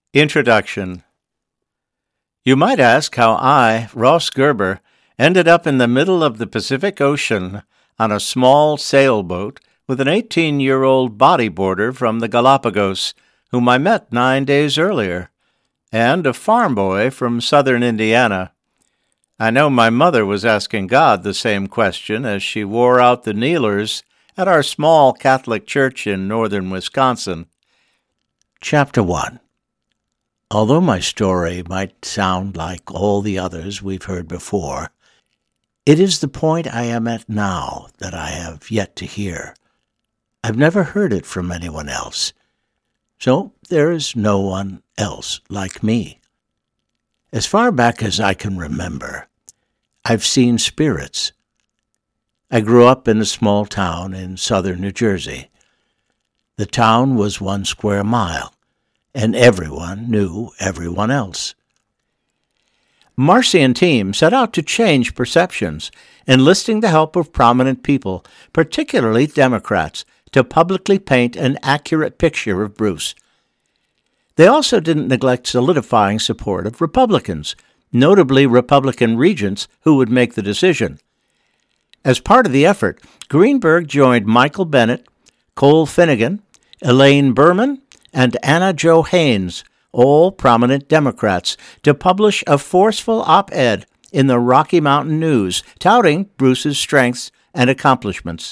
Introduction. You might ask how I, Ross Gerber, ended up in the middle of the Pacific Ocean on a small sailboat with an 18-year-old bodyboarder from the Galapagos, whom I met 9 days earlier, and a farm boy from southern Indiana. I know my mother was asking God the same question as she wore out the kneelers at our small Catholic church in northern Wisconsin. Chapter 1. Although my story might sound like all the others we've heard before, it is the point I am at now that I have yet to hear. I've never heard it from anyone else, so there is no one else like me. As far back as I can remember, I've seen spirits. I grew up in a small town in southern New Jersey. The town was 1 square mile, and everyone knew everyone else. Marcy and team set out to change perceptions, enlisting the help of prominent people, particularly Democrats, to publicly paint an accurate picture of Bruce. They also didn't neglect solidifying support of Republicans, notably Republican regents who would make the decision. As part of the effort, Greenberg joined Michael Bennet, Cole Finnegan, Elaine Berman, and Anna Jo Haynes, all prominent Democrats, to publish a forceful op-ed in the Rocky Mountain News touting Bruce's strengths and accomplishments.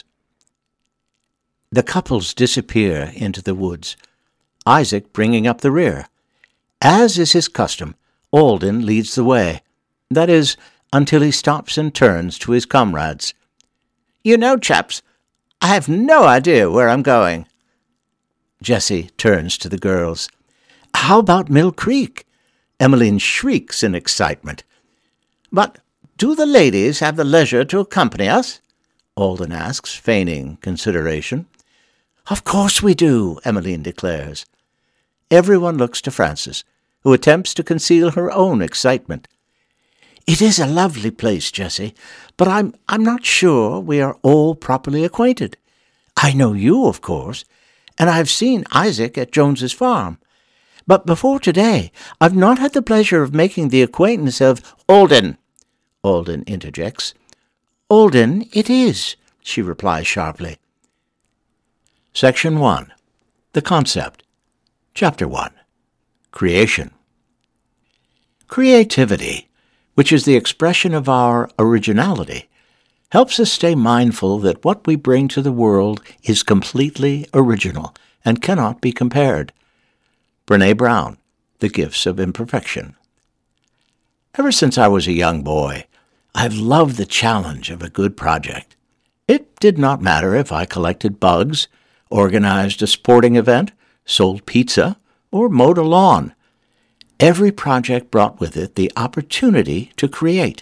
The couples disappear into the woods, Isaac bringing up the rear. As is his custom, Alden leads the way. That is, until he stops and turns to his comrades. "You know, chaps, I have no idea where I'm going." Jessie turns to the girls. "How about Mill Creek?" Emmeline shrieks in excitement. "But do the ladies have the leisure to accompany us?" Alden asks, feigning consideration. "Of course we do," Emmeline declares. Everyone looks to Frances, who attempts to conceal her own excitement. "It is a lovely place, Jessie, but I'm not sure we are all properly acquainted. I know you, of course, and I've seen Isaac at Jones's farm. But before today, I've not had the pleasure of making the acquaintance of—" "Alden," Alden interjects. "Alden it is," she replies sharply. Section 1. The Concept. Chapter 1. Creation. Creativity, which is the expression of our originality, helps us stay mindful that what we bring to the world is completely original and cannot be compared. Brené Brown, The Gifts of Imperfection. Ever since I was a young boy, I've loved the challenge of a good project. It did not matter if I collected bugs, organized a sporting event, sold pizza, or mowed a lawn. Every project brought with it the opportunity to create.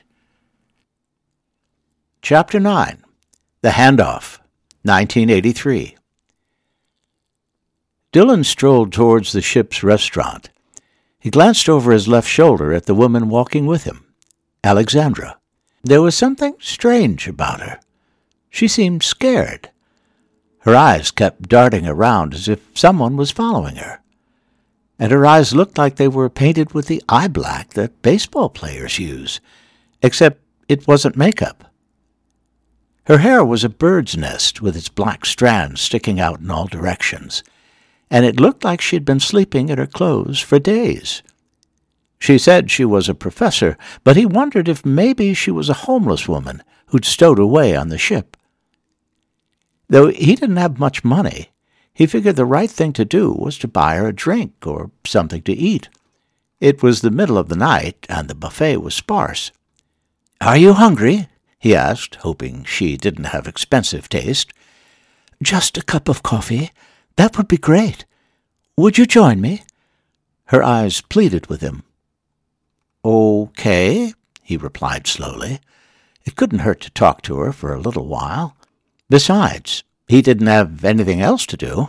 Chapter 9. The Handoff, 1983. Dylan strolled towards the ship's restaurant. He glanced over his left shoulder at the woman walking with him, Alexandra. There was something strange about her. She seemed scared. Her eyes kept darting around as if someone was following her. And her eyes looked like they were painted with the eye black that baseball players use, except it wasn't makeup. Her hair was a bird's nest with its black strands sticking out in all directions, and it looked like she'd been sleeping in her clothes for days. She said she was a professor, but he wondered if maybe she was a homeless woman who'd stowed away on the ship. Though he didn't have much money, he figured the right thing to do was to buy her a drink or something to eat. It was the middle of the night, and the buffet was sparse. "Are you hungry?" he asked, hoping she didn't have expensive taste. "Just a cup of coffee. That would be great. Would you join me?" Her eyes pleaded with him. "Okay," he replied slowly. It couldn't hurt to talk to her for a little while. Besides, he didn't have anything else to do.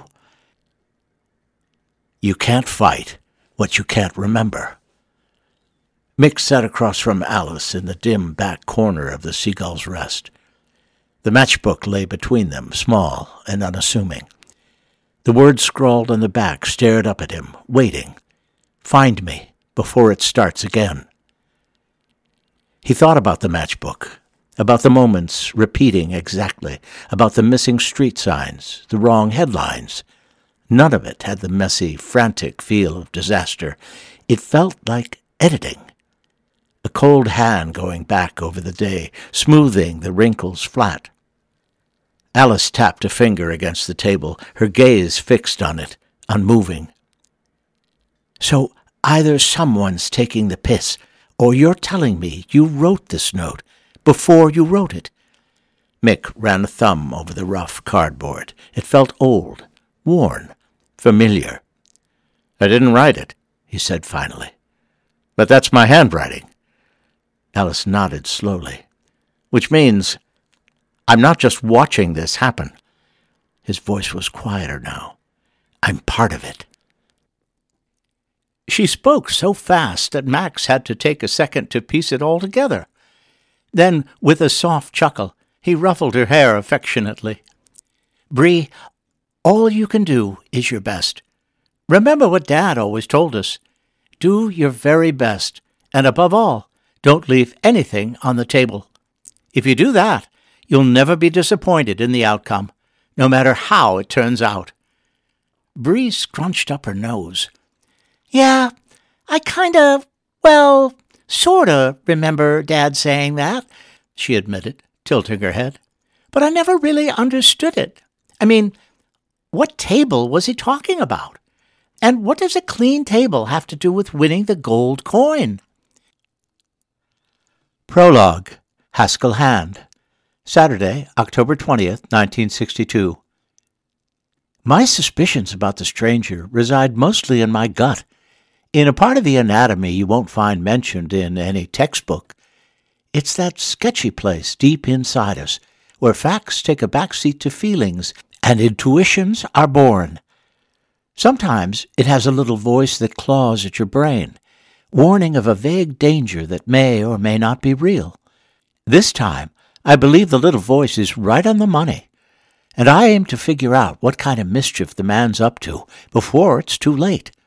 You can't fight what you can't remember. Mick sat across from Alice in the dim back corner of the Seagull's Rest. The matchbook lay between them, small and unassuming. The words scrawled on the back stared up at him, waiting. Find me before it starts again. He thought about the matchbook, about the moments repeating exactly, about the missing street signs, the wrong headlines. None of it had the messy, frantic feel of disaster. It felt like editing. A cold hand going back over the day, smoothing the wrinkles flat. Alice tapped a finger against the table, her gaze fixed on it, unmoving. So either someone's taking the piss, or you're telling me you wrote this note before you wrote it. Mick ran a thumb over the rough cardboard. It felt old, worn, familiar. I didn't write it, he said finally. But that's my handwriting. Alice nodded slowly. Which means I'm not just watching this happen. His voice was quieter now. I'm part of it. She spoke so fast that Max had to take a second to piece it all together. Then, with a soft chuckle, he ruffled her hair affectionately. Bree, all you can do is your best. Remember what Dad always told us. Do your very best, and above all, don't leave anything on the table. If you do that, you'll never be disappointed in the outcome, no matter how it turns out. Bree scrunched up her nose. Yeah, I sorta remember Dad saying that, she admitted, tilting her head. But I never really understood it. I mean, what table was he talking about? And what does a clean table have to do with winning the gold coin? Prologue, Haskell Hand, Saturday, October 20th, 1962. My suspicions about the stranger reside mostly in my gut, in a part of the anatomy you won't find mentioned in any textbook. It's that sketchy place deep inside us, where facts take a backseat to feelings and intuitions are born. Sometimes it has a little voice that claws at your brain, warning of a vague danger that may or may not be real. This time, I believe the little voice is right on the money, and I aim to figure out what kind of mischief the man's up to before it's too late.